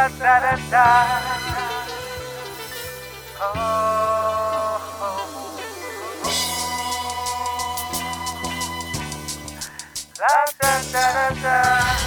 da da da da. Oh, la da da da da.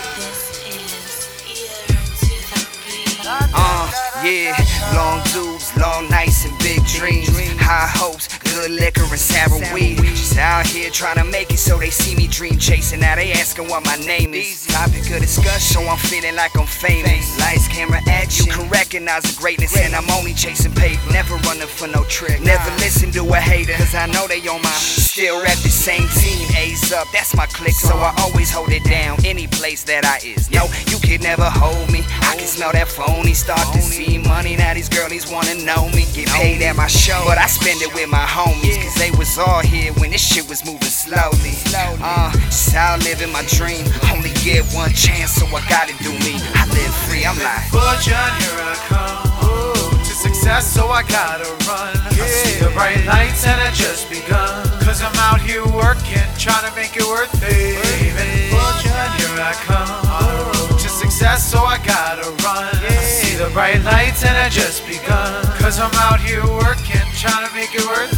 Yeah, long dudes, long nights and big dreams, high hopes, good liquor and sour weed. Just out here trying to make it so they see me dream chasing. Now they asking what my name is. Topic of discussion, so I'm feeling like I'm famous. Lights, camera, action, you can recognize the greatness, and I'm only chasing paper. Never running for no trick, never listen to a hater, cause I know they on my. Still rep the same team, A's up, that's my clique, so I always hold it down any place that I is. Yo, you can never hold me, I can smell that phony. Start to see money, now these girlies wanna know me. Get paid at my show, but I spend it with my homies, cause they was all here when this shit was moving slowly. Just out living my dream, only get one chance, so I gotta do me. I live free, I'm like Fortune, here I come. To success, so I gotta run. I see the bright lights and I just begun. Cause I'm out here working, trying to make it worth it. Fortune, here I come. To success, so I gotta run. I see the bright lights and I just begun. Cause I'm out here working, trying to make it worth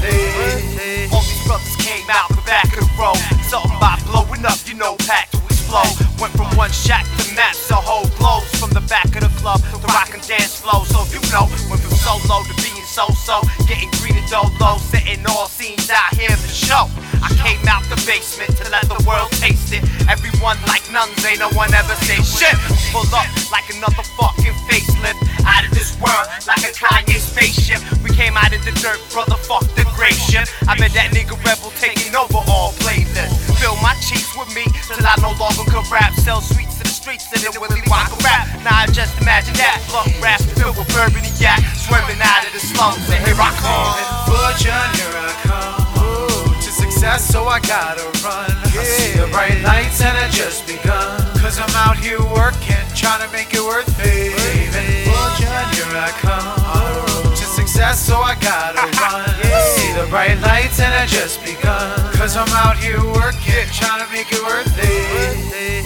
it. All these brothers came out the back of the road. Something about blowing up, you know, packed to explode. Went from one shack to maps, the whole globes. From the back of the club, the rock and dance flow. So you know, went from solo to being so-so. Getting greeted low, setting all scenes out here for show. I came out the basement to let the world taste it. Everyone like nuns, ain't no one ever say shit. Pull up like another fucking facelift. Out of this world, like a Kanye spaceship. We came out of the dirt, brother, fuck the great shit. I bet that nigga rebel taking over all playlists. Fill my cheeks with me till I no longer could rap. Sell sweets to the streets and then Willy Wonka rap. Now I just imagine that blunt rap filled with bourbon and yak, swerving out of the slums, and here I come. Fortune, here I come. To success, so I gotta run. I see the bright lights and I just begun. Cause I'm out here working, trying to make it worth it. Fortune, here I come. To success, so I gotta run. I see the bright lights and I just begun. Cause I'm out here working, trying to make it worth it.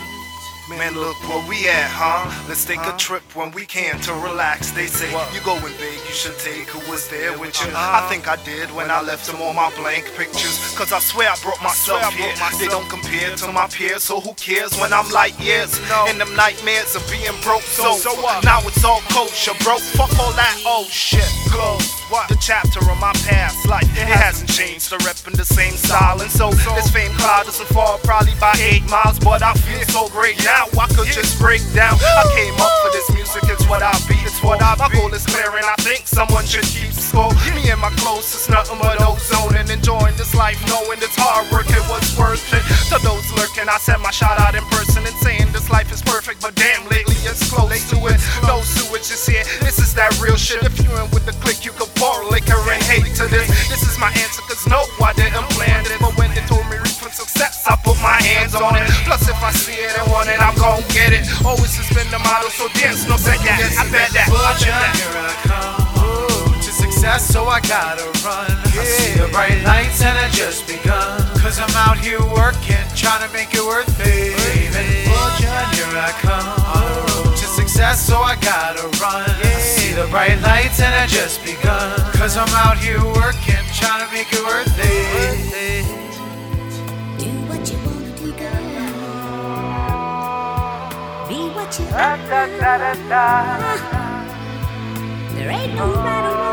Man, look where we at, huh? Let's take a trip when we can to relax. They say, you going big, you should take who was there with you. I think I did when I left them all my blank pictures. Cause I swear I brought myself here. They don't compare to my peers, so who cares when I'm light years? And them nightmares of being broke, so now it's all kosher, bro. Fuck all that old shit. Close. The chapter of my past life, it hasn't changed. The rep in the same style, and so this fame cloud doesn't fall probably by 8 miles, but I feel so great now. I could just break down. I came up for this music, it's what I be, it's what I be. My goal is clear, and I think someone should keep score. Me and my closest, nothing but ozone, and enjoying this life, knowing it's hard work, it was worth it. To those lurking, I sent my shot out in person and saying this life is perfect, but damn, lately it's close to it. No sewage is here. This is that real shit. If you in with the click, you can pour liquor and hate to this. This is my answer, cause no, I didn't plan it. But when they told me reach for success, I put my hands on it. Plus, if I see it and want it, I'm gon' get it. Always has been the motto, so dance no second guess. I bet that. Fortune, here I come. To success, so I gotta run. I see the bright lights and I just begun. Cause I'm out here working, trying to make it worth it. Fortune, here I come. To success, so I gotta run. I see the bright lights and I just begun. Cause I'm out here working, trying to make it worth it. Do what you wanna do, girl. Be what you Da da da da da. There ain't no right or